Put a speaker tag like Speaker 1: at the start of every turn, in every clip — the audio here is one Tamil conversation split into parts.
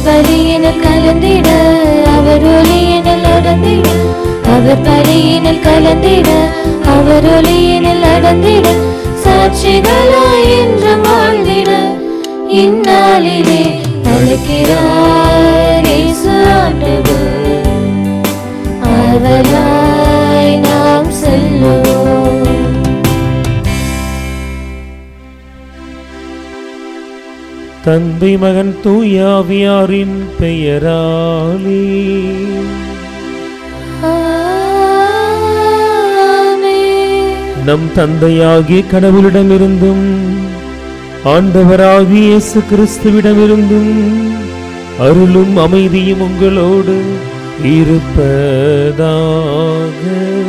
Speaker 1: அவர் பலியினில் கலந்திட, அவர் ஒளியினில் அடர்ந்திட, அவர் பலியினில் கலந்திட, அவர் ஒளியினில் அடர்ந்திட, சாட்சிகளாய் என்றும் வாழ்ந்திட இந்நாளிலே அழைக்கிறார் இயேசு ஆண்டவர். ஆவலாய் நாம் செல்லுவோம்.
Speaker 2: தந்தை மகன் தூய ஆவியாரின் பெயராலே நம் தந்தையாகிய கடவுளிடமிருந்தும் ஆண்டவராகிய இயேசு கிறிஸ்துவிடமிருந்தும் அருளும் அமைதியும் உங்களோடு இருப்பதாக.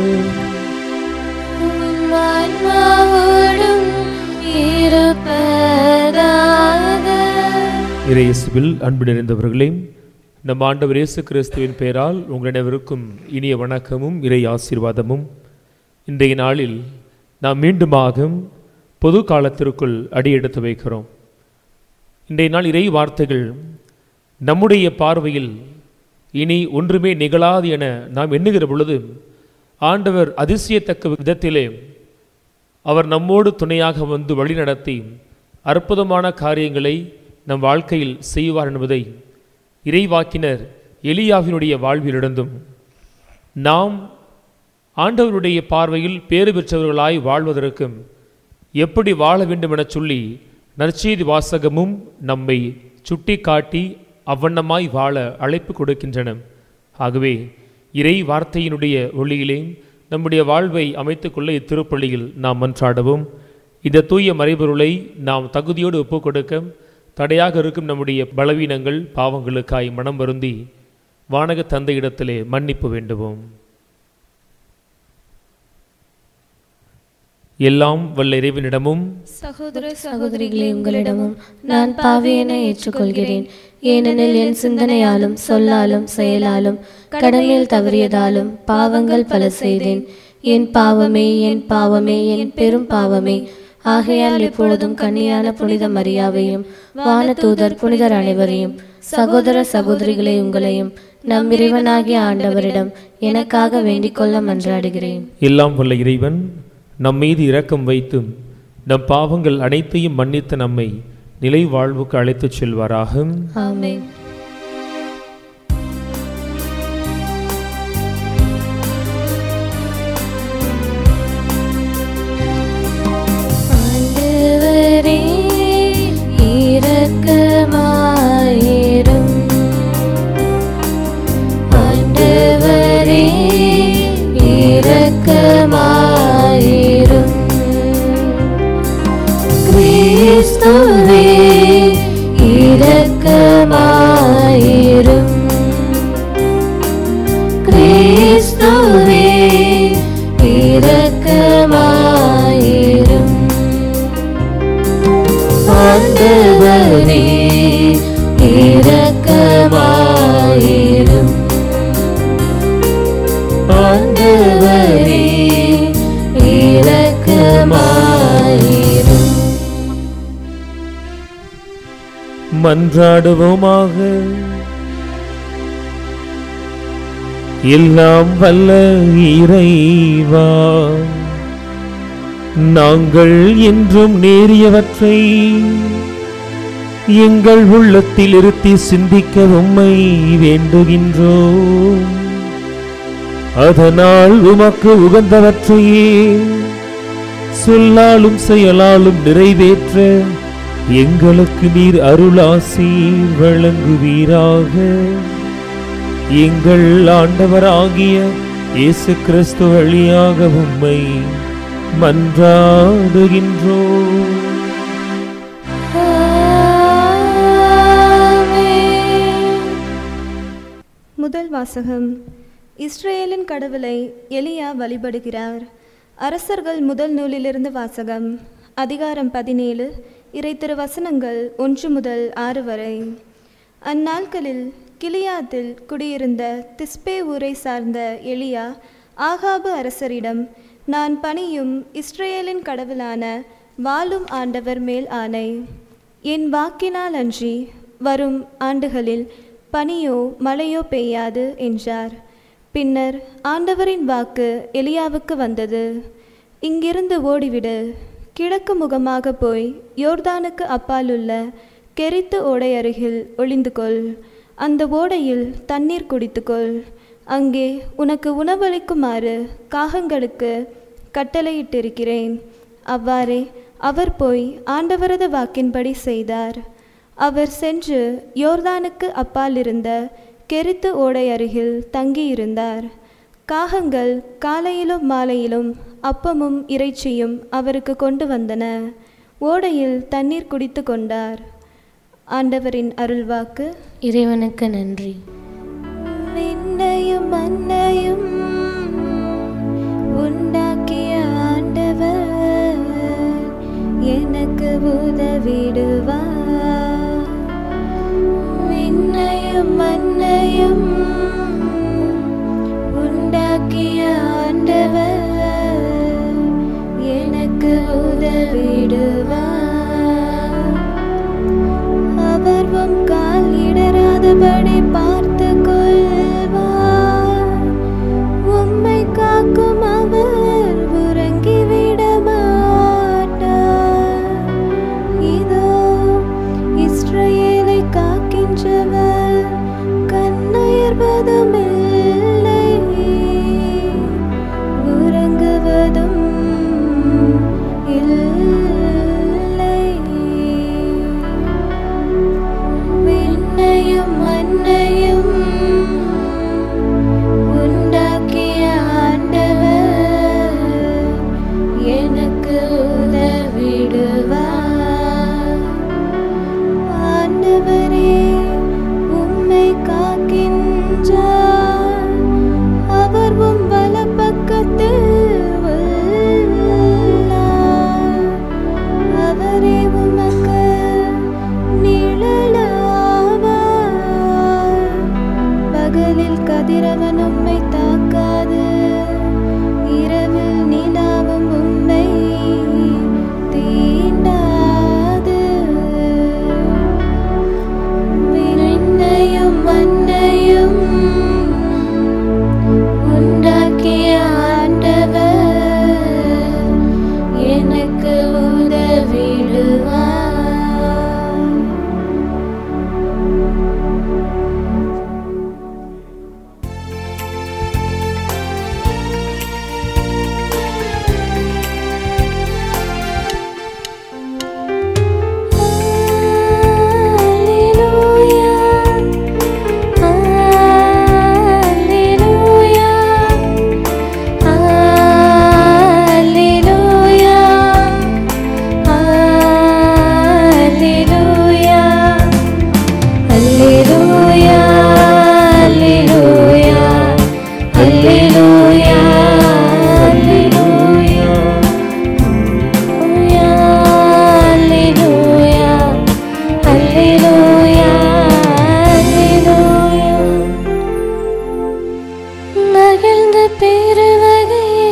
Speaker 2: இயேசுவில் அன்பு நிறைந்தவர்களே, நம் ஆண்டவர் இயேசு கிறிஸ்துவின் பெயரால் உங்கள் அனைவருக்கும் இனிய வணக்கமும் இறை ஆசீர்வாதமும். இன்றைய நாளில் நாம் மீண்டுமாக பொது காலத்திற்குள் அடியெடுத்து வைக்கிறோம். இன்றைய நாள் இறை வார்த்தைகள் நம்முடைய பார்வையில் இனி ஒன்றுமே நிகழாது என நாம் எண்ணுகிற பொழுது, ஆண்டவர் அதிசயத்தக்க விதத்திலே அவர் நம்மோடு துணையாக வந்து வழிநடத்தி அற்புதமான காரியங்களை நம் வாழ்க்கையில் செய்வார் என்பதை இறைவாக்கினர் எலியாவினுடைய வாழ்விலிருந்தும் நாம் ஆண்டவருடைய பார்வையில் பேறு பெற்றவர்களாய் வாழ்வதற்கும் எப்படி வாழ வேண்டும் என சொல்லி நற்செய்தி வாசகமும் நம்மை சுட்டி காட்டி அவ்வண்ணமாய் வாழ அழைப்பு கொடுக்கின்றன. ஆகவே இறை வார்த்தையினுடைய ஒளியிலே நம்முடைய வாழ்வை அமைத்துக்கொள்ள இத்திருப்பள்ளியில் நாம் மன்றாடவும். இந்த தூய மறைபொருளை நாம் தகுதியோடு ஒப்புக் கொடுக்க தடையாக இருக்கும் நம்முடைய பலவீனங்கள் பாவங்களுக்காய் மனம் வருந்தி வானக தந்தையிடத்திலே மன்னிப்பு வேண்டுவோம். எல்லாம் வல்ல இறைவனிடமும்
Speaker 1: சகோதர சகோதரிகளே உங்களிடமும் நான் பாவியனை ஏற்றுக்கொள்கிறேன். ஏனெனில் என் சிந்தனையாலும் சொல்லாலும் செயலாலும் கடமையில் தவறியதாலும் பாவங்கள் பல செய்தேன். என் பாவமே, என் பாவமே, என் பெரும் பாவமே. ஆகையால் எப்பொழுதும் கன்னியான புனித மரியாவையும் வானதூதர் புனிதர் அனைவரையும் சகோதர சகோதரிகளை உங்களையும் நம் இறைவனாகிய ஆண்டவரிடம் எனக்காக வேண்டிக் கொள்ள மன்றாடுகிறேன்.
Speaker 2: எல்லாம் வல்ல இறைவன் நம் மீது இரக்கம் வைத்து நம் பாவங்கள் அனைத்தையும் மன்னித்து நம்மை நிலை வாழ்வுக்கு அழைத்துச் செல்வாராக.
Speaker 1: ஆமென். ஆண்டவரே இரக்கமாயிரும். ஆண்டவரே இரக்கமாயிரும். கிறிஸ்துவே இரக்கமாயிரும். கிறிஸ்துவே இரக்கமாயிரும். ஆண்டவரே இரக்கமாயிரும். ஆண்டவரே இரக்கமாயிரும்.
Speaker 2: மன்றாடுவோமாக. எல்லாம் வல்ல இறைவா, நாங்கள் என்றும் நேரியவற்றை எங்கள் உள்ளத்தில் இருத்தி சிந்திக்க உம்மை வேண்டுகின்றோம். அதனால் உமக்கு உகந்தவற்றையே சொல்லாலும் செயலாலும் நிறைவேற்ற எங்களுக்கு நீர் அருளாசீர் வழங்குவீராக. எங்கள் ஆண்டவராகிய இயேசு கிறிஸ்து வழியாக உம்மை மன்றாடுகின்றோம்.
Speaker 3: முதல் வாசகம். இஸ்ரேலின் கடவுளை எலியா வழிபடுகிறார். அரசர்கள் முதல் நூலிலிருந்து வாசகம். அதிகாரம் 17, இறை திருவசனங்கள் 1 முதல் 6 வரை. அந்நாட்களில் கிலியாத்தில் குடியிருந்த திஸ்பே ஊரை சார்ந்த எலியா ஆகாபு அரசரிடம், நான் பணியும் இஸ்ரேலின் கடவுளான வாழும் ஆண்டவர் மேல் ஆணை, என் வாக்கினால் அன்றி வரும் ஆண்டுகளில் பனியோ மழையோ பெய்யாது என்றார். பின்னர் ஆண்டவரின் வாக்கு எலியாவுக்கு வந்தது. இங்கிருந்து ஓடிவிடு, கிழக்கு முகமாக போய் யோர்தானுக்கு அப்பாலுள்ள கெரித்து ஓடை அருகில் ஒளிந்து கொள். அந்த ஓடையில் தண்ணீர் குடித்துக்கொள். அங்கே உனக்கு உணவளிக்குமாறு காகங்களுக்கு கட்டளையிட்டிருக்கிறேன். அவ்வாறே அவர் போய் ஆண்டவரது வாக்கின்படி செய்தார். அவர் சென்று யோர்தானுக்கு அப்பால் இருந்த கெரித்து ஓடை அருகில் தங்கியிருந்தார். காகங்கள் காலையிலும் மாலையிலும் அப்பமும் இறைச்சியும் அவருக்கு கொண்டு வந்தன. ஓடையில் தண்ணீர் குடித்து கொண்டார். ஆண்டவரின் அருள்வாக்கு.
Speaker 1: இறைவனுக்கு நன்றி.
Speaker 3: விண்ணையும் மண்ணையும் உண்டாக்கிய ஆண்டவர் எனக்கு உதவிடுவார். விண்ணையும் மண்ணையும் உண்டாக்கிய ஆண்டவர் எனக்கு உதவிடுவார். அவர் உம் கால் இடராதபடி பார்த்து கொள்வார். உம்மை காக்கும் அவர் உறங்கிவிட மாட்டார். இதோ இஸ்ரவேலை காக்கின்றவர் கண்ணயர்வதும் இல்லை, உறங்குவதும் இல்லை. விண்ணையும் மண்ணையும் உண்டாக்கிய ஆண்டவர் எனக்கு உதவிடுவார். ஆண்டவரே உம்மை காக்கின்றார். அவர் உம் வலப்பக்கத்தில் உள்ளார். அவரே உமக்கு நிழலாவார். பகலில் கதிரவன் உம்மை தாக்காது, இரவில் நிலாவும் உம்மை தீண்டாது. விண்ணையும் மண்ணையும் உண்டாக்கிய ஆண்டவர் எனக்கு உதவிடுவார். மகிழ்ந்த பெருவகையை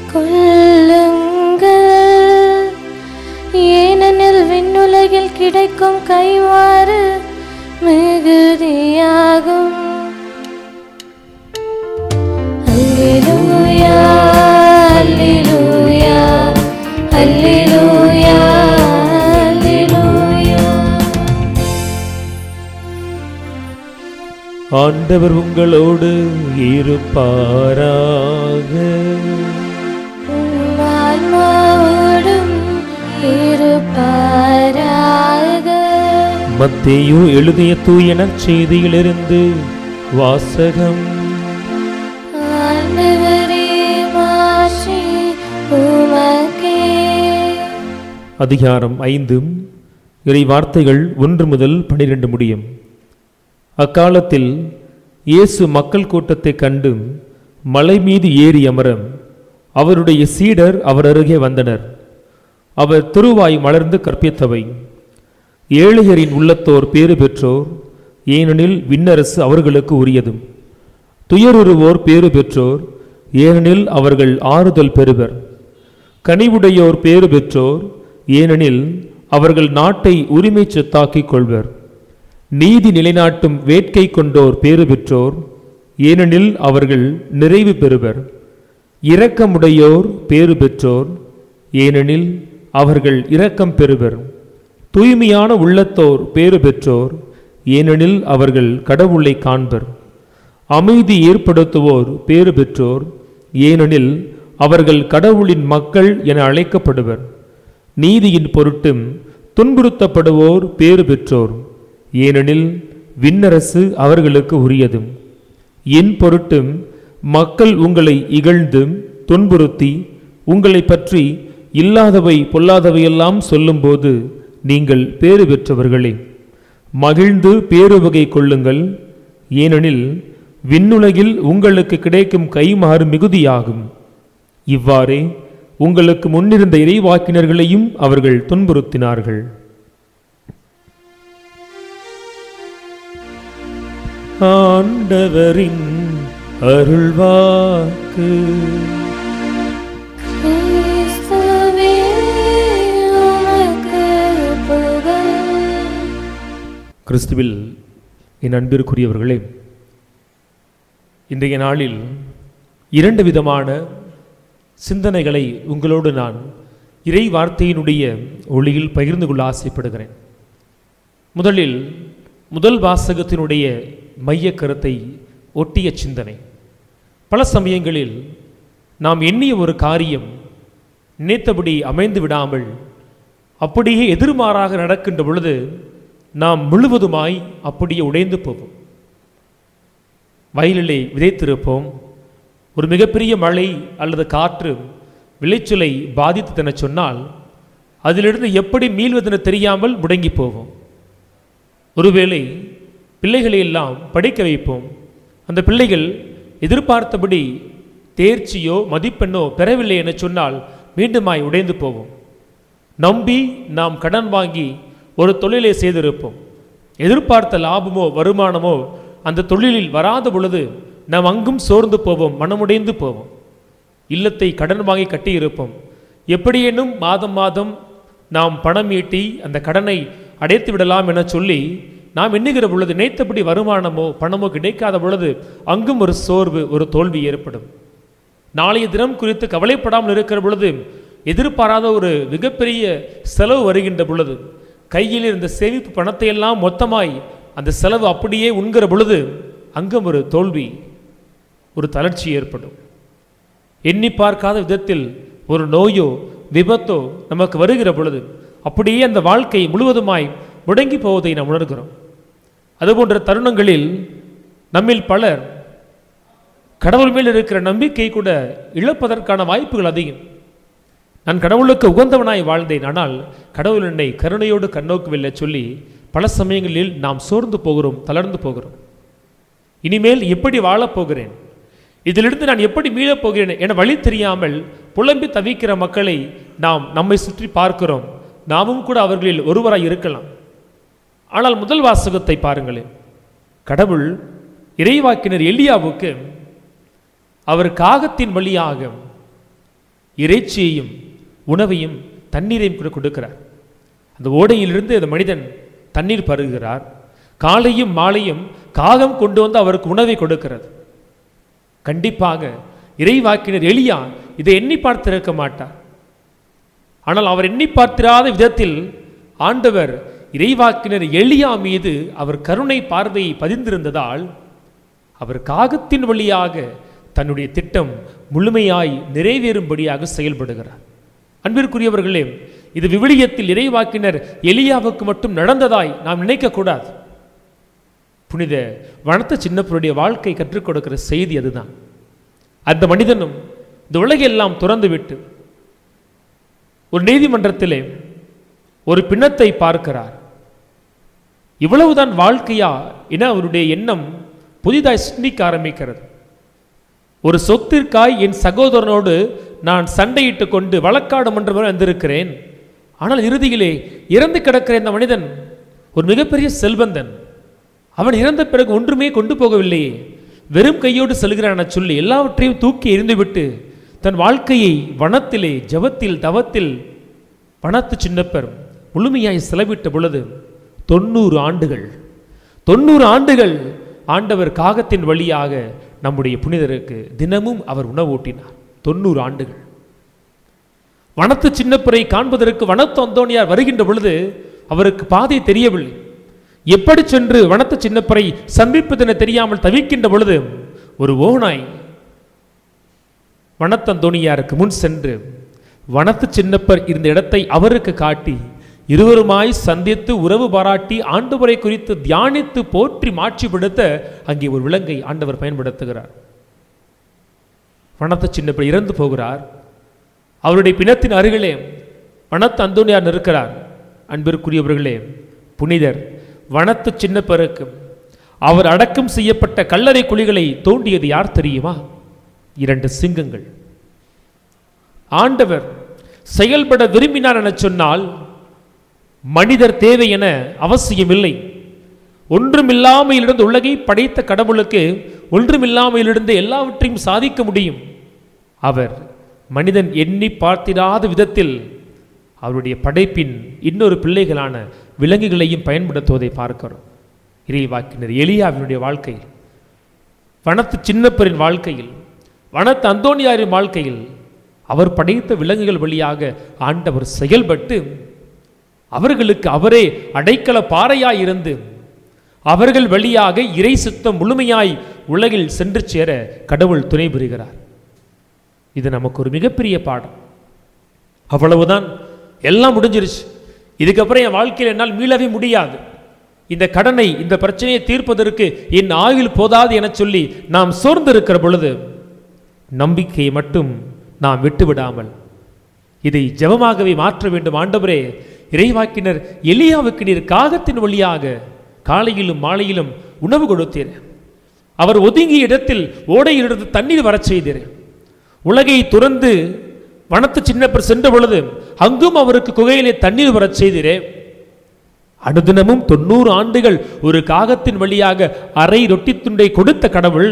Speaker 3: கொள்ளுங்கள், ஏனெனில் விண்ணுலகில் கிடைக்கும் கைமாறு மிகுதியாகும். அல்லேலூயா அல்லேலூயா அல்லேலூயா அல்லேலூயா.
Speaker 2: ஆண்டவர் உங்களோடு இருப்பாராக.
Speaker 1: உம் ஆன்மாவோடும் இருப்பாராக.
Speaker 2: மத்தேயு எழுதிய தூய நற்செய்தியிலிருந்து வாசகம்.
Speaker 1: ஆண்டவரே மாட்சி உமக்கே.
Speaker 2: அதிகாரம் 5. இறை வார்த்தைகள் 1 முதல் 12 முடியும். அக்காலத்தில் இயேசு மக்கள் கூட்டத்தை கண்டு மலை மீது ஏறி அமர அவருடைய சீடர் அவர் அருகே வந்தனர். அவர் திருவாய் மலர்ந்து கற்பித்தவை: ஏழையரின் உள்ளத்தோர் பேறு பெற்றோர், ஏனெனில் விண்ணரசு அவர்களுக்கு உரியது. துயருருவோர் பேறு பெற்றோர், ஏனெனில் அவர்கள் ஆறுதல் பெறுவர். கனிவுடையோர் பேறு பெற்றோர், ஏனெனில் அவர்கள் நாட்டை உரிமை சொத்தாக்கிக் கொள்வர். நீதி நிலைநாட்டும் வேட்கை கொண்டோர் பேறு பெற்றோர், ஏனெனில் அவர்கள் நிறைவு பெறுவர். இரக்கமுடையோர் பேறு பெற்றோர், ஏனெனில் அவர்கள் இரக்கம் பெறுவர். தூய்மையான உள்ளத்தோர் பேறு பெற்றோர், ஏனெனில் அவர்கள் கடவுளை காண்பர். அமைதி ஏற்படுத்துவோர் பேறு பெற்றோர், ஏனெனில் அவர்கள் கடவுளின் மக்கள் என அழைக்கப்படுவர். நீதியின் பொருட்டும் துன்புறுத்தப்படுவோர் பேறு பெற்றோர், ஏனெனில் விண்ணரசு அவர்களுக்கு உரியது. என் பொருட்டும் மக்கள் உங்களை இகழ்ந்து துன்புறுத்தி உங்களை பற்றி இல்லாதவை பொல்லாதவையெல்லாம் சொல்லும்போது நீங்கள் பேறு பெற்றவர்களே. மகிழ்ந்து பேருவகை கொள்ளுங்கள், ஏனெனில் விண்ணுலகில் உங்களுக்கு கிடைக்கும் கைமாறு மிகுதியாகும். இவ்வாறே உங்களுக்கு முன்னிருந்த இறைவாக்கினர்களையும் அவர்கள் துன்புறுத்தினார்கள். ஆண்டவரின் அருள்வாக்கு.
Speaker 3: கிறிஸ்துவே உமக்கு புகழ்.
Speaker 2: கிறிஸ்துவில் என் அன்பிற்குரியவர்களே, இன்றைய நாளில் 2 விதமான சிந்தனைகளை உங்களோடு நான் இறை வார்த்தையினுடைய ஒளியில் பகிர்ந்து கொள்ள ஆசைப்படுகிறேன். முதல் வாசகத்தினுடைய மைய கருத்தை ஒட்டிய சிந்தனை. பல சமயங்களில் நாம் எண்ணிய ஒரு காரியம் நினைத்தபடி அமைந்து விடாமல் அப்படியே எதிர்மாறாக நடக்கின்ற பொழுது நாம் முழுவதுமாய் அப்படியே உடைந்து போவோம். வயலிலே விதைத்திருப்போம், ஒரு மிகப்பெரிய மழை அல்லது காற்று விளைச்சலை பாதித்ததென சொன்னால் அதிலிருந்து எப்படி மீள்வதென தெரியாமல் முடங்கி போவோம். ஒருவேளை பிள்ளைகளை எல்லாம் படிக்க வைப்போம், அந்த பிள்ளைகள் எதிர்பார்த்தபடி தேர்ச்சியோ மதிப்பெண்ணோ பெறவில்லை என சொன்னால் மீண்டுமாய் உடைந்து போவோம். நம்பி நாம் கடன் வாங்கி ஒரு தொழிலை செய்திருப்போம், எதிர்பார்த்த லாபமோ வருமானமோ அந்த தொழிலில் வராத பொழுது நாம் அங்கும் சோர்ந்து போவோம், மனமுடைந்து போவோம். இல்லத்தை கடன் வாங்கி கட்டியிருப்போம், எப்படியேனும் மாதம் மாதம் நாம் பணம் ஈட்டி அந்த கடனை அடைத்து விடலாம் என சொல்லி நாம் எண்ணுகிற பொழுது நினைத்தபடி வருமானமோ பணமோ கிடைக்காத பொழுது அங்கும் ஒரு சோர்வு, ஒரு தோல்வி ஏற்படும். நாளைய தினம் குறித்து கவலைப்படாமல் இருக்கிற பொழுது எதிர்பாராத ஒரு மிகப்பெரிய செலவு வருகின்ற பொழுது கையில் இருந்த சேமிப்பு பணத்தை எல்லாம் மொத்தமாய் அந்த செலவு அப்படியே உண்கிற பொழுது அங்கும் ஒரு தோல்வி, ஒரு தளர்ச்சி ஏற்படும். எண்ணி பார்க்காத விதத்தில் ஒரு நோயோ விபத்தோ நமக்கு வருகிற பொழுது அப்படியே அந்த வாழ்க்கை முழுவதுமாய் முடங்கி போவதை நாம் உணர்கிறோம். அதுபோன்ற தருணங்களில் நம்மில் பலர் கடவுள் மேல் இருக்கிற நம்பிக்கை கூட இழப்பதற்கான வாய்ப்புகள் அதிகம். நான் கடவுளுக்கு உகந்தவனாய் வாழ்ந்தேன், ஆனால் கடவுள் என்னை கருணையோடு கண்ணோக்கவில்லை சொல்லி பல சமயங்களில் நாம் சோர்ந்து போகிறோம், தளர்ந்து போகிறோம். இனிமேல் எப்படி வாழப்போகிறேன், இதிலிருந்து நான் எப்படி மீளப் போகிறேன் என வழி தெரியாமல் புலம்பி தவிக்கிற மக்களை நாம் நம்மை சுற்றி பார்க்கிறோம். நாமும் கூட அவர்களில் ஒருவராய் இருக்கலாம். ஆனால் முதல் வாசகத்தை பாருங்களேன். கடவுள் இறைவாக்கினர் எலியாவுக்கு அவர் காகத்தின் வழியாக இறைச்சியையும் உணவையும் தண்ணீரையும் கூட கொடுக்கிறார். அந்த ஓடையிலிருந்து அந்த மனிதன் தண்ணீர் பருகுகிறார். காலையும் மாலையும் காகம் கொண்டு வந்து அவருக்கு உணவை கொடுக்கிறது. கண்டிப்பாக இறைவாக்கினர் எலியா இதை எண்ணி பார்த்திருக்க மாட்டார். ஆனால் அவர் எண்ணி பார்த்திராத விதத்தில் ஆண்டவர் இறைவாக்கினர் எலியா மீது அவர் கருணை பார்வையை பதிந்திருந்ததால் அவர் காகத்தின் வழியாக தன்னுடைய திட்டம் முழுமையாய் நிறைவேறும்படியாக செயல்படுகிறார். அன்பிற்குரியவர்களே, இது விவிலியத்தில் இறைவாக்கினர் எலியாவுக்கு மட்டும் நடந்ததாய் நாம் நினைக்கக்கூடாது. புனித வனத்த சின்னப்பருடைய வாழ்க்கை கற்றுக் கொடுக்கிற செய்தி அதுதான். அந்த மனிதனும் இந்த உலகெல்லாம் துறந்துவிட்டு ஒரு நீதிமன்றத்திலே ஒரு பிணத்தை பார்க்கிறார். இவ்வளவுதான் வாழ்க்கையா என அவருடைய எண்ணம் புதிதாய் சிந்திக்க ஆரம்பிக்கிறது. ஒரு சொத்திற்காய் என் சகோதரனோடு நான் சண்டையிட்டு கொண்டு வழக்காடு மன்றம் வந்திருக்கிறேன். ஆனால் இறுதியிலே இறந்து கிடக்கிற இந்த மனிதன் ஒரு மிகப்பெரிய செல்வந்தன். அவன் இறந்த பிறகு ஒன்றுமே கொண்டு போகவில்லையே, வெறும் கையோடு செல்கிறான் என சொல்லி எல்லாவற்றையும் தூக்கி எறிந்துவிட்டு தன் வாழ்க்கையை வனத்திலே ஜபத்தில் தவத்தில் வனத்து சின்னப்பர் முழுமையாய் செலவிட்ட பொழுது 90 ஆண்டுகள் 90 ஆண்டுகள் ஆண்டவர் காகத்தின் வழியாக நம்முடைய புனிதருக்கு தினமும் அவர் உணவூட்டினார். 90 ஆண்டுகள். வனத்து சின்னப்பரை காண்பதற்கு வனத்து அந்தோணியார் வருகின்ற பொழுது அவருக்கு பாதை தெரியவில்லை. எப்படி சென்று வனத்து சின்னப்பரை சந்திப்பதென தெரியாமல் தவிக்கின்ற பொழுது ஒரு ஓநாய் வனத்தந்தோணியாருக்கு முன் சென்று வனத்து சின்னப்பர் இருந்த இடத்தை அவருக்கு காட்டி இருவருமாய் சந்தித்து உறவு பாராட்டி ஆண்டவரை குறித்து தியானித்து போற்றி மாட்சிப்படுத்த அங்கே ஒரு விலங்கை ஆண்டவர் பயன்படுத்துகிறார். வனத்து சின்னப்பர் இறந்து போகிறார். அவருடைய பிணத்தின் அருகிலே வனத்து அந்தோணியார் நிற்கிறார். அன்பிற்குரியவர்களே, புனிதர் வனத்து சின்னப்பருக்கு அவர் அடக்கம் செய்யப்பட்ட கல்லறை குழிகளை தோண்டியது யார் தெரியுமா? 2 சிங்கங்கள். ஆண்டவர் செயல்பட விரும்பினார் என சொன்னால் மனிதர் தேவை என அவசியமில்லை. ஒன்றுமில்லாமையிலிருந்து உலகை படைத்த கடவுளுக்கு ஒன்றுமில்லாமையிலிருந்து எல்லாவற்றையும் சாதிக்க முடியும். அவர் மனிதன் எண்ணி பார்த்திராத விதத்தில் அவருடைய படைப்பின் இன்னொரு பிள்ளைகளான விலங்குகளையும் பயன்படுத்துவதை பார்க்கிறோம். இறைவாக்கினர் எலியாவினுடைய வாழ்க்கையில், வனத்து சின்னப்பரின் வாழ்க்கையில், வனத்து அந்தோணியாரின் வாழ்க்கையில் அவர் படைத்த விலங்குகள் வழியாக ஆண்டவர் செயல்பட்டு அவர்களுக்கு அவரே அடைக்கல பாறையாய் இருந்து அவர்கள் வழியாக இறை சித்தம் முழுமையாய் உலகில் சென்று சேர கடவுள் துணை புரிகிறார். இது நமக்கு ஒரு மிகப்பெரிய பாடம். அவ்வளவுதான், எல்லாம் முடிஞ்சிருச்சு. இதுக்கப்புறம் என் வாழ்க்கையில் என்னால் மீளவே முடியாது. இந்த கடனை, இந்த பிரச்சனையை தீர்ப்பதற்கு என் ஆயுள் போதாது என சொல்லி நாம் சோர்ந்திருக்கிற பொழுது நம்பிக்கையை மட்டும் நாம் விட்டுவிடாமல் இதை ஜெபமாகவே மாற்ற வேண்டும். ஆண்டவரே, இறைவாக்கினர் எலியாவுக்கு நீர் காகத்தின் வழியாக காலையிலும் மாலையிலும் உணவு கொடுத்தீர். அவர் ஒதுங்கிய இடத்தில் ஓடையிலிருந்து தண்ணீர் வரச் செய்தீர். உலகை துறந்து வனத்து சின்னப்பர் சென்ற பொழுது அங்கும் அவருக்கு குகையிலே தண்ணீர் வரச் செய்தீரே. அனுதினமும் 90 ஆண்டுகள் ஒரு காகத்தின் வழியாக அரை ரொட்டி துண்டை கொடுத்த கடவுள்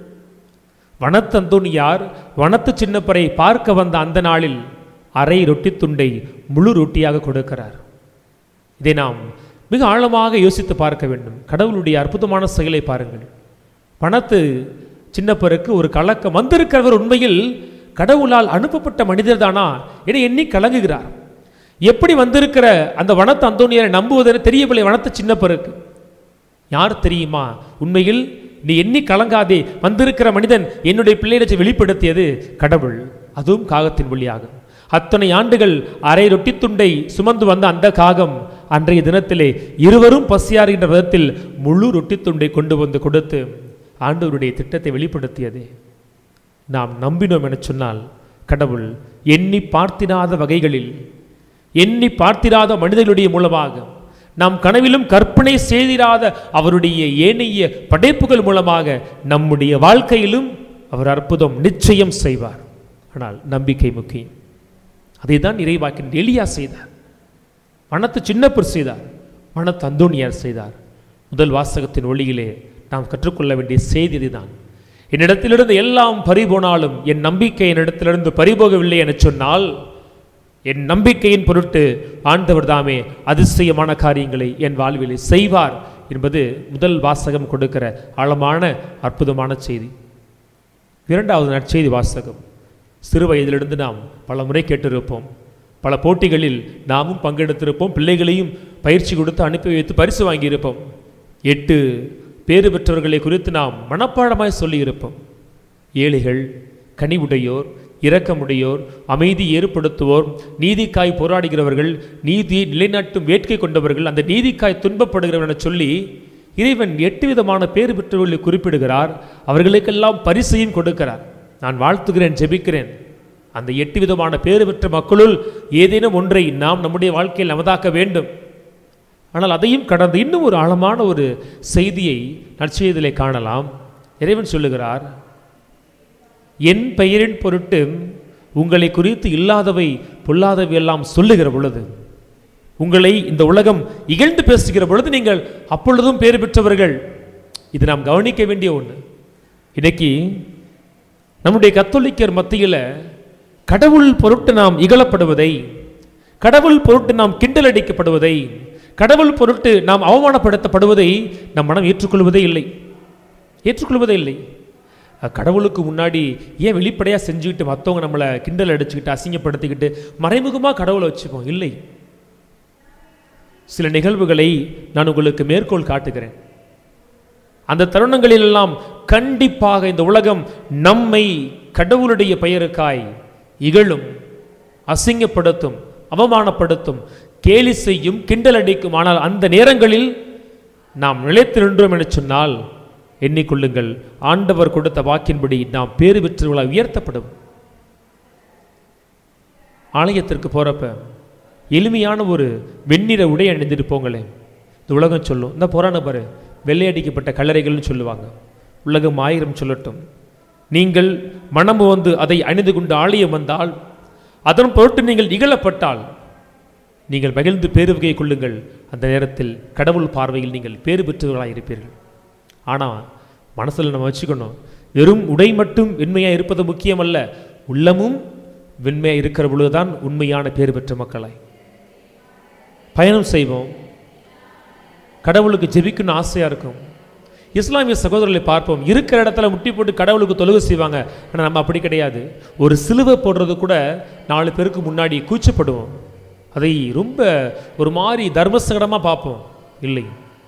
Speaker 2: வனத்து அந்தோணியார் வனத்து சின்னப்பரை பார்க்க வந்த அந்த நாளில் அரை ரொட்டி துண்டை முழு ரொட்டியாக கொடுக்கிறார். இதை நாம் மிக ஆழமாக யோசித்து பார்க்க வேண்டும். கடவுளுடைய அற்புதமான செயலை பாருங்கள். வனத்து சின்னப்பருக்கு ஒரு கலக்கம் வந்திருக்கிறவர் உண்மையில் கடவுளால் அனுப்பப்பட்ட மனிதர் தானா என எண்ணி கலங்குகிறார். எப்படி வந்திருக்கிற அந்த வனத்து அந்தோணியாரை நம்புவதென தெரியவில்லை வனத்து சின்னப்பருக்கு. யார் தெரியுமா? உண்மையில் நீ எண்ணி கலங்காதே, வந்திருக்கிற மனிதன் என்னுடைய பிள்ளையை வெளிப்படுத்தியது கடவுள், அதுவும் காகத்தின் வழியாக. அத்தனை ஆண்டுகள் அரை ரொட்டி துண்டை சுமந்து வந்த அந்த காகம் அன்றைய தினத்திலே இருவரும் பசியாறுகின்ற விதத்தில் முழு ரொட்டி துண்டை கொண்டு வந்து கொடுத்து ஆண்டவருடைய திட்டத்தை வெளிப்படுத்தியது. நாம் நம்பினோம் என சொன்னால் கடவுள் எண்ணி பார்த்திராத வகைகளில், எண்ணி பார்த்திராத மனிதர்களுடைய மூலமாக, நாம் கனவிலும் கற்பனை செய்திராத அவருடைய ஏனைய படைப்புகள் மூலமாக நம்முடைய வாழ்க்கையிலும் அவர் அற்புதம் நிச்சயம் செய்வார். ஆனால் நம்பிக்கை முக்கியம். அதை தான் இறைவாக்கின் எலியா செய்தார், வனத்து சின்னப்பர் செய்தார், வனத்து அந்தோணியார் செய்தார். முதல் வாசகத்தின் ஒளியிலே நாம் கற்றுக்கொள்ள வேண்டிய செய்தி இதுதான். என்னிடத்திலிருந்து எல்லாம் பறிபோனாலும் என் நம்பிக்கை என்னிடத்திலிருந்து பறிபோகவில்லை என சொன்னால் என் நம்பிக்கையின் பொருட்டு ஆண்டவர் தாமே அதிசயமான காரியங்களை என் வாழ்விலே செய்வார் என்பது முதல் வாசகம் கொடுக்கிற ஆழமான அற்புதமான செய்தி. 2வது நற்செய்தி வாசகம். சிறு வயதிலிருந்து நாம் பல முறை கேட்டிருப்போம், பல போட்டிகளில் நாமும் பங்கெடுத்திருப்போம், பிள்ளைகளையும் பயிற்சி கொடுத்து அனுப்பி வைத்து பரிசு வாங்கியிருப்போம். 8 பேறு பெற்றவர்களை குறித்து நாம் மனப்பாடமாய் சொல்லியிருப்போம். ஏழைகள், கனிவுடையோர், இரக்கமுடையோர், அமைதி ஏற்படுத்துவோர், நீதிக்காய் போராடுகிறவர்கள், நீதியை நிலைநாட்டும் வேட்கை கொண்டவர்கள், அந்த நீதிக்காய் துன்பப்படுகிறவர் என சொல்லி இறைவன் 8 விதமான பேறு பெற்றவர்களை குறிப்பிடுகிறார். அவர்களுக்கெல்லாம் பரிசையும் கொடுக்கிறார். நான் வாழ்த்துகிறேன், ஜெபிக்கிறேன், அந்த 8 விதமான பேறு பெற்ற மக்களுள் ஏதேனும் ஒன்றை நாம் நம்முடைய வாழ்க்கையில் நமதாக்க வேண்டும். ஆனால் அதையும் கடந்து இன்னும் ஒரு ஆழமான ஒரு செய்தியை நற்செய்தியிலே காணலாம். இறைவன் சொல்லுகிறார், என் பெயரின் பொருட்டு உங்களை குறித்து இல்லாதவை பொல்லாதவை எல்லாம் சொல்லுகிற பொழுது, உங்களை இந்த உலகம் இகழ்ந்து பேசுகிற பொழுது நீங்கள் அப்பொழுதும் பேறு பெற்றவர்கள். இது நாம் கவனிக்க வேண்டிய ஒன்று. இன்னைக்கு நம்முடைய கத்தோலிக்கர் மத்தியில் கடவுள் பொருட்டு நாம் இகழப்படுவதை, கடவுள் பொருட்டு நாம் கிண்டல் அடிக்கப்படுவதை, கடவுள் பொருட்டு நாம் அவமானப்படுத்தப்படுவதை நம் மனம் ஏற்றுக்கொள்வதே இல்லை. கடவுளுக்கு முன்னாடி ஏன் வெளிப்படையாக செஞ்சுக்கிட்டு மற்றவங்க நம்மளை கிண்டல் அடிச்சுக்கிட்டு அசிங்கப்படுத்திக்கிட்டு மறைமுகமாக கடவுளை வச்சுப்போம்? இல்லை. சில நிகழ்வுகளை நான் உங்களுக்கு மேற்கோள் காட்டுகிறேன். அந்த தருணங்களிலெல்லாம் கண்டிப்பாக இந்த உலகம் நம்மை கடவுளுடைய பெயருக்காய் இகழும், அசிங்கப்படுத்தும், அவமானப்படுத்தும், கேலி செய்யும், கிண்டல் அடிக்கும். ஆனால் அந்த நேரங்களில் நாம் நிலைத்து நின்றோம் என சொன்னால் எண்ணிக்கொள்ளுங்கள், ஆண்டவர் கொடுத்த வாக்கின்படி நாம் பேறு பெற்றவர்களாக உயர்த்தப்படும். ஆலயத்திற்கு போறப்ப எளிமையான ஒரு வெண்ணிற உடை அணிந்துட்டு போங்களேன். இந்த உலகம் சொல்லும், இந்த புராண பாரு வெள்ளையடிக்கப்பட்ட கல்லறைகள்னு சொல்லுவாங்க. உலகம் 1000 சொல்லட்டும். நீங்கள் மனம் வந்து அதை அணிந்து கொண்டு ஆலயம் வந்தால், அதன் பொருட்டு நீங்கள் இகழப்பட்டால் நீங்கள் மகிழ்ந்து பேருவகை கொள்ளுங்கள். அந்த நேரத்தில் கடவுள் பார்வையில் நீங்கள் பேறு பெற்றவர்களாக இருப்பீர்கள். ஆனால் மனசில் நம்ம வச்சுக்கணும், வெறும் உடை மட்டும் வெண்மையாக இருப்பது முக்கியமல்ல, உள்ளமும் வெண்மையாக இருக்கிற பொழுதுதான் உண்மையான பேறு பெற்ற மக்களாய் பயணம் செய்வோம். கடவுளுக்கு ஜெபிக்கணும்னு ஆசையாக இருக்கும். இஸ்லாமிய சகோதரர்களை பார்ப்போம், இருக்கிற இடத்துல முட்டி போட்டு கடவுளுக்கு தொழுகை செய்வாங்க. ஆனால் நம்ம அப்படி கிடையாது. ஒரு சிலுவை போடுறது கூட 4 பேருக்கு முன்னாடி கூச்சப்படுவோம். அதை ரொம்ப ஒரு மாதிரி தர்மசங்கடமாக பார்ப்போம். இல்லை,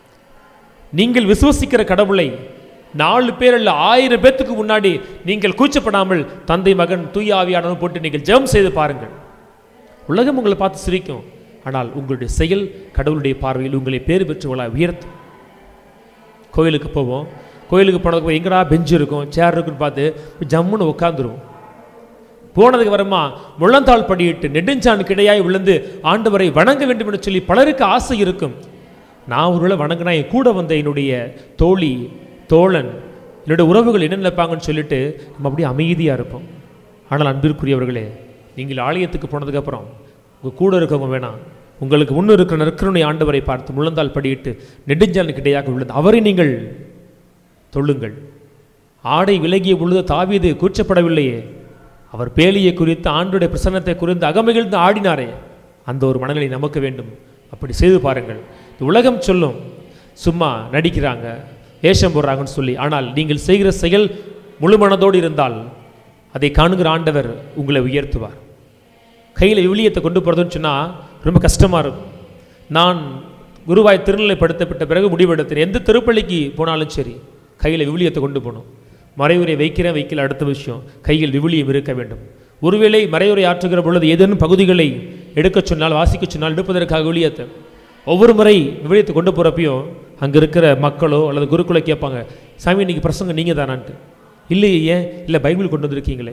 Speaker 2: நீங்கள் விசுவசிக்கிற கடவுளை 4 பேர் அல்ல 1000 பேத்துக்கு முன்னாடி நீங்கள் கூச்சப்படாமல் தந்தை, மகன், தூய ஆவியானவர் போட்டு நீங்கள் ஜெபம் செய்து பாருங்கள். உலகம் உங்களை பார்த்து சிரிக்கும், ஆனால் உங்களுடைய செயல் கடவுளுடைய பார்வையில் உங்களை பேறு பெற்றவர்களாக உயர்த்தும். கோயிலுக்கு போவோம். கோயிலுக்கு போனதுக்கு எங்கடா பெஞ்சு இருக்கும், சேர் இருக்குன்னு பார்த்து ஜம்முன்னு உட்காந்துருவோம். போனதுக்கு வரமா முழந்தாள் படியிட்டு நெடுஞ்சான் கிடையாய் விழுந்து ஆண்டவரை வணங்க வேண்டும் என்று சொல்லி பலருக்கு ஆசை இருக்கும். நான் ஒருவேளை வணங்கினா என் கூட வந்த என்னுடைய தோழி, தோழன், என்னுடைய உறவுகள் என்ன நினைப்பாங்கன்னு சொல்லிட்டு நம்ம அப்படியே அமைதியாக இருப்போம். ஆனால் அன்பிற்குரியவர்களே, நீங்கள் ஆலயத்துக்கு போனதுக்கப்புறம் உங்கள் கூட இருக்கவங்க வேணாம், உங்களுக்கு முன்னு இருக்கிற நற்கருணை ஆண்டவரை பார்த்து முழந்தால் படியிட்டு நெடுஞ்சான் கிடையாக விழுந்து அவரை நீங்கள் தொழுங்கள். ஆடை விலகிய பொழுது தாவீது கூச்சப்படவில்லையே, அவர் பேலியை குறித்து ஆண்டுடைய பிரசன்னத்தை குறித்து அகமகிழ்ந்து ஆடினாரே, அந்த ஒரு மனநிலை நமக்கு வேண்டும். அப்படி செய்து பாருங்கள். இந்த உலகம் சொல்லும், சும்மா நடிக்கிறாங்க, வேஷம் போடுறாங்கன்னு சொல்லி. ஆனால் நீங்கள் செய்கிற செயல் முழு மனதோடு இருந்தால் அதை காணுகிற ஆண்டவர் உங்களை உயர்த்துவார். கையில் விவிலியத்தை கொண்டு போகிறதுன்னு சொன்னால் ரொம்ப கஷ்டமாக இருக்கும். நான் குருவாய் திருநிலைப்படுத்தப்பட்ட பிறகு முடிவெடுத்தேன், எந்த திருப்பள்ளிக்கு போனாலும் சரி கையில் விவிலியத்தை கொண்டு போகணும். மறைவுரை வைக்கிறேன் வைக்கல அடுத்த விஷயம், கையில் விவிலியம் இருக்க வேண்டும். ஒருவேளை மறைவுரை ஆற்றுகிற பொழுது ஏதேனும் பகுதிகளை எடுக்க சொன்னால், வாசிக்க சொன்னால் எடுப்பதற்காக விவிலியத்தை ஒவ்வொரு முறை விவிலியத்தை கொண்டு போகிறப்பையும் அங்கே இருக்கிற மக்களோ அல்லது குருக்களோ கேட்பாங்க, சாமி இன்னைக்கு பிரசங்கம் நீங்கள் தானான்ட்டு. இல்லையே, ஏன் இல்லை, பைபிள் கொண்டு வந்திருக்கீங்களே.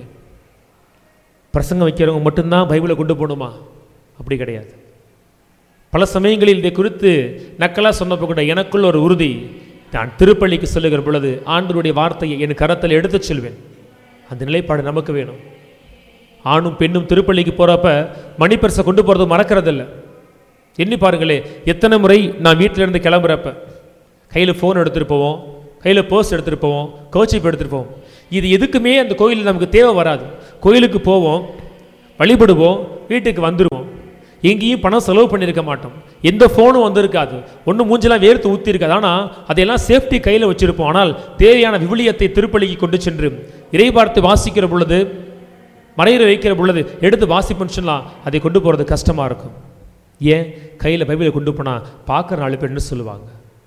Speaker 2: பிரசங்கம் வைக்கிறவங்க மட்டும்தான் பைபிளை கொண்டு போகணுமா? அப்படி கிடையாது. பல சமயங்களில் இதை குறித்து நக்கலாக சொன்னப்போ கூட எனக்குள்ள ஒரு உறுதி, நான் திருப்பள்ளிக்கு சொல்லுகிற பொழுது ஆண்டவருடைய வார்த்தையை என் கரத்தில் எடுத்து செல்வேன். அந்த நிலைப்பாடு நமக்கு வேணும். ஆணும் பெண்ணும் திருப்பள்ளிக்கு போகிறப்ப மணிப்பரிசை கொண்டு போகிறது மறக்கிறதில்ல. எண்ணி பாருங்களே, எத்தனை முறை நான் வீட்டிலேருந்து கிளம்புறப்ப கையில் ஃபோன் எடுத்துகிட்டு போவோம், கையில் பர்ஸ் எடுத்துகிட்டு போவோம், கோச்சிப் எடுத்துகிட்டு போவோம். இது எதுக்குமே அந்த கோயிலில் நமக்கு தேவை வராது. கோயிலுக்கு போவோம், வழிபடுவோம், வீட்டுக்கு வந்துடுவோம், எங்கேயும் பணம் செலவு பண்ணியிருக்க மாட்டோம், எந்த ஃபோனும் வந்திருக்காது, ஒன்றும் மூஞ்செல்லாம் வேர்த்து ஊற்றிருக்காது. ஆனால் அதையெல்லாம் சேஃப்டி கையில் வச்சுருப்போம். ஆனால் தேவையான விவிலியத்தை திருப்பள்ளிக்கு கொண்டு சென்று இறைவார்த்தை வாசிக்கிற பொழுது, மறையிற வைக்கிற பொழுது எடுத்து வாசிப்புன்னு சொன்னால் அதை கொண்டு போகிறது கஷ்டமாக இருக்கும். ஏன்? கையில் பைபிளை கொண்டு போனால் பார்க்குற 4 பேர் என்ன சொல்லுவாங்க.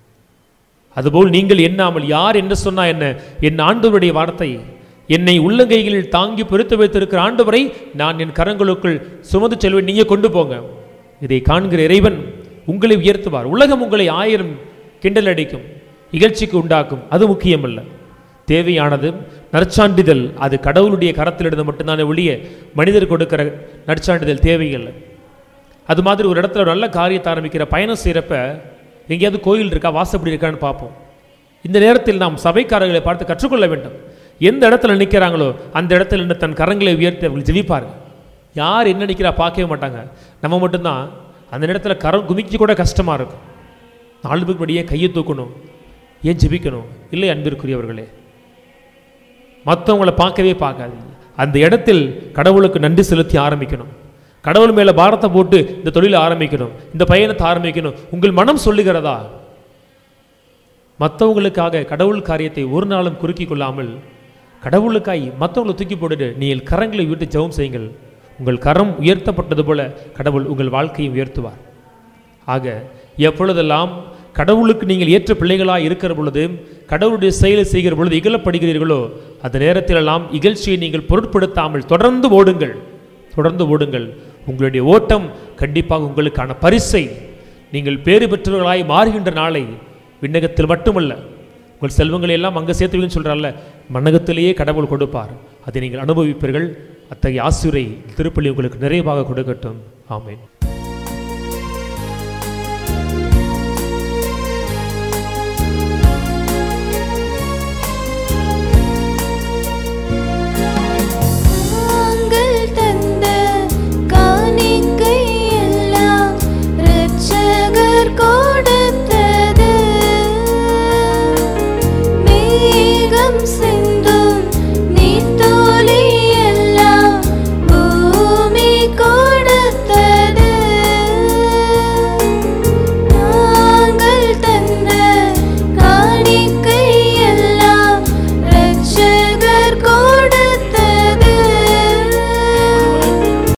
Speaker 2: அதுபோல் நீங்கள் எண்ணாமல் யார் என்ன சொன்னால் என்ன, என் ஆண்டவருடைய வார்த்தை என்னை உள்ளங்கைகளில் தாங்கி பொறுத்து வைத்திருக்கிற ஆண்டவரை நான் என் கரங்களுக்குள் சுமந்து செல்வேன், நீங்கள் கொண்டு போங்க. இதை காண்கிற இறைவன் உங்களை உயர்த்துவார். உலகம் உங்களை 1000 கிண்டல் அடிக்கும், இகழ்ச்சிக்கு உண்டாக்கும், அது முக்கியமல்ல. தேவையானது நற்சான்றிதழ், அது கடவுளுடைய கரத்தில் இருந்து மட்டும்தானே ஒழிய மனிதர் கொடுக்கிற நற்சான்றிதழ் தேவையில்லை. அது மாதிரி ஒரு இடத்துல ஒரு நல்ல காரியத்தை ஆரம்பிக்கிற பயணம் செய்கிறப்ப எங்கேயாவது கோயில் இருக்கா, வாசப்படி இருக்கான்னு பார்ப்போம். இந்த நேரத்தில் நாம் சபைக்காரர்களை பார்த்து கற்றுக்கொள்ள வேண்டும். எந்த இடத்துல நிற்கிறாங்களோ அந்த இடத்துல நின்று தன் கரங்களை உயர்த்தி அவர்கள் ஜெபிப்பார்கள். யார் என்ன நிற்கிறா பார்க்கவே மாட்டாங்க. நம்ம மட்டும்தான் அந்த நேரத்தில் கரம் குமிக்க கூட கஷ்டமாக இருக்கும். 4 பேருக்கு படியே கையை தூக்கணும், ஏன் ஜெபிக்கணும்? இல்லை அன்பிற்குரியவர்களே, மற்றவங்களை பார்க்கவே பார்க்காது. அந்த இடத்தில் கடவுளுக்கு நன்றி செலுத்தி ஆரம்பிக்கணும். கடவுள் மேலே பாரத்தை போட்டு இந்த தொழிலை ஆரம்பிக்கணும், இந்த பயணத்தை ஆரம்பிக்கணும், உங்கள் மனம் சொல்லுகிறதா? மற்றவங்களுக்காக கடவுள் காரியத்தை ஒரு நாளும் குறுக்கிக் கொள்ளாமல் கடவுளுக்காய் மற்றவங்களை தூக்கி போட்டுட்டு நீங்கள் கரங்களை விட்டு ஜெபம் செய்யுங்கள். உங்கள் கரம் உயர்த்தப்பட்டது போல கடவுள் உங்கள் வாழ்க்கையை உயர்த்துவார். ஆக எப்பொழுதெல்லாம் கடவுளுக்கு நீங்கள் ஏற்ற பிள்ளைகளாக இருக்கிற பொழுது, கடவுளுடைய செயலை செய்கிற பொழுது இகழப்படுகிறீர்களோ அந்த நேரத்திலெல்லாம் இகழ்ச்சியை நீங்கள் பொருட்படுத்தாமல் தொடர்ந்து ஓடுங்கள், தொடர்ந்து ஓடுங்கள். உங்களுடைய ஓட்டம் கண்டிப்பாக உங்களுக்கான பரிசை, நீங்கள் பேறு பெற்றவர்களாய் மாறுகின்ற நாளை விண்ணகத்தில் மட்டுமல்ல, உங்கள் செல்வங்களை எல்லாம் அங்கே சேர்த்துவீங்கன்னு சொல்கிறார்ல, மண்ணகத்திலேயே கடவுள் கொடுப்பார். அதை நீங்கள் அனுபவிப்பீர்கள். அத்தகைய ஆசிரை திருப்பலி உங்களுக்கு நிறைவாக கொடுக்கட்டும். ஆமென்.